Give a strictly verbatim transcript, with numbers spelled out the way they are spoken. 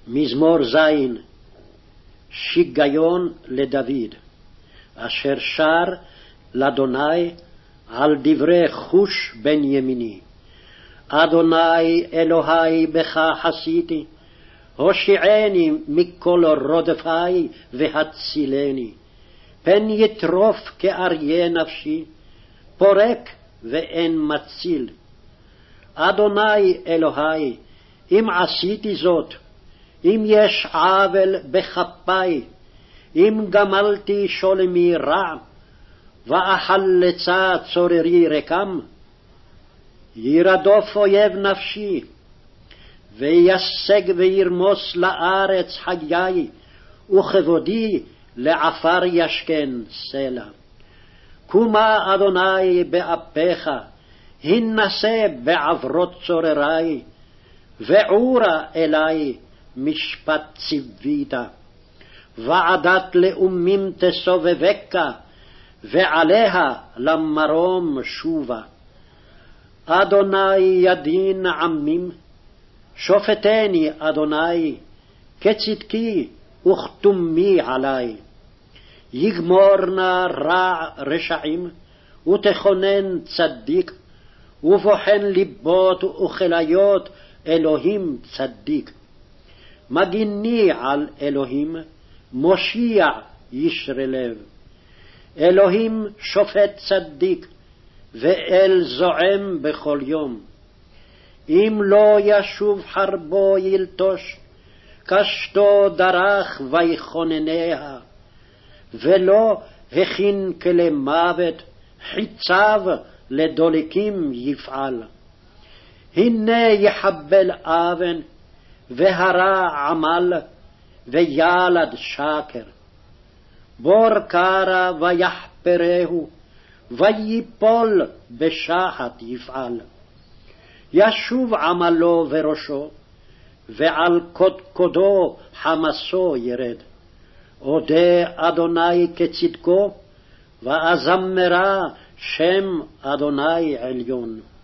מזמור זין, שיגיון לדוד, אשר שר לאדוני על דברי חוש בן ימיני. אדוני אלוהי בך חסיתי, הושיעני מכל רודפי והצילני. פן יטרוף כאריה נפשי, פורק ואין מציל. אדוני אלוהי, אם עשיתי זאת, אם יש עוול בכפי, אם גמלתי שולמי רע, ואחלצה צוררי רקם, ירדוף אויב נפשי, וישג וירמוס לארץ חיי, וכבודי לעפר ישכן סלע. קומה אדוני באפיך, הנשא בעברות צוררי, ועורה אלי משפט ציווית. ועדת לאומים תסובבקה, ועליה למרום שובה. אדוני ידין עמים, שופטני אדוני, כצדקי וכתומי עלי. יגמורנה רע רשעים, ותכונן צדיק, ובוחן ליבות וכליות אלוהים צדיק. מגיני על אלוהים, מושיע ישרי לב. אלוהים שופט צדיק, ואל זועם בכל יום. אם לא ישוב חרבו ילטוש, קשתו דרך ויכונניה, ולא הכין כלי מוות, חיציו לדולקים יפעל. הנה יחבל אבן, והרע עמל, וילד שקר. בור קרא ויחפרהו, ויפול בשחת יפעל. ישוב עמלו וראשו, ועל קודקודו חמסו ירד. אודה אדוני כצדקו, ואזמרה שם אדוני עליון.